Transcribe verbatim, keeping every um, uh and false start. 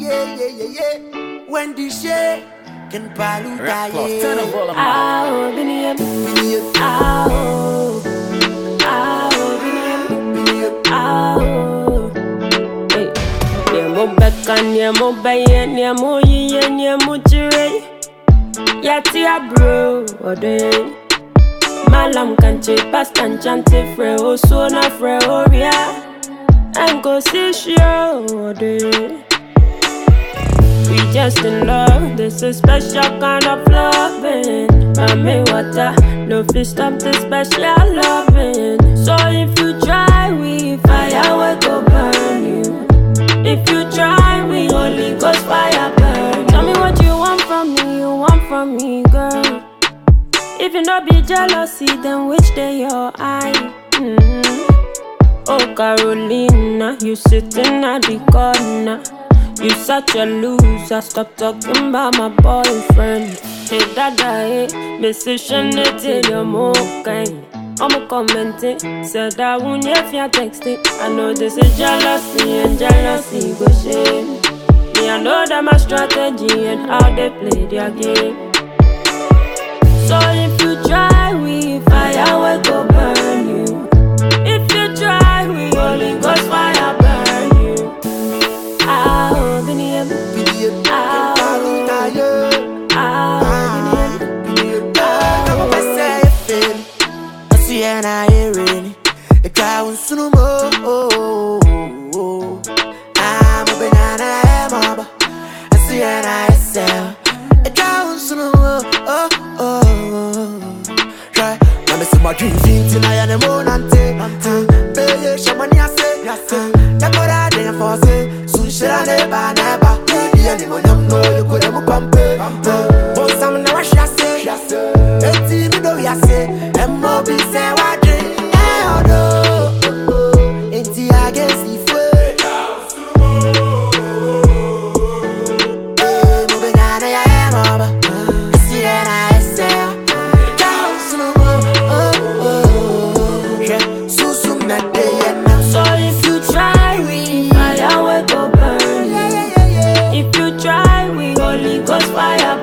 yeah, yeah, yeah, yeah. When the shade can paluta, yeah. Ow, Biniam, ow, ow, Biniam, ow. Hey, Niamo Becca, Niamo Bayan, Niamo Yen, Niamo Jure. Yatia bro, ode. Malam canche, past and chante, fre, o sona, fre, oria. And go see show, ode. We just in love, this is special kind of loving. Mami water, no fish stop this special loving. So if you try, we fire will go burn you. If you try, we only goes fire burn. Tell me what you want from me, you want from me, girl. If you not be jealousy, then which day your eye? Mm-hmm. Oh Carolina, you sitting at the corner. You such a loser, stop talking about my boyfriend. Hey dada, hey, message till you're more kind. I'm commenting, said I won't if you're texting. I know this is jealousy and jealousy go shame. Me, I know that my strategy and how they play their game. So if you try, we fire will go burn you. If you try, we only goes fire burn you. Ow, Biniam, ow, ow, Biniam, Come on, say it. I see and I hear it. A cow and sumo. I'm a banana, I'm a. I see and I sell. A cow and sumo. Oh, oh. Try. I'm a summer dream tonight and I'm on ante. Baby, shaman, ya say, ya say. Dakota, then for say. Should I never, never be anyone? No, you could have pumped. But some now I shall say, a team, you know, ya say, and more be say, what drink, eh, no, ain't the against the foot. Eh, moving on, I am over. I see and I say, down slow, oh, oh, yeah, so soon that day, and now. So if you try, we fire will go burn. If you try, we only goes fire.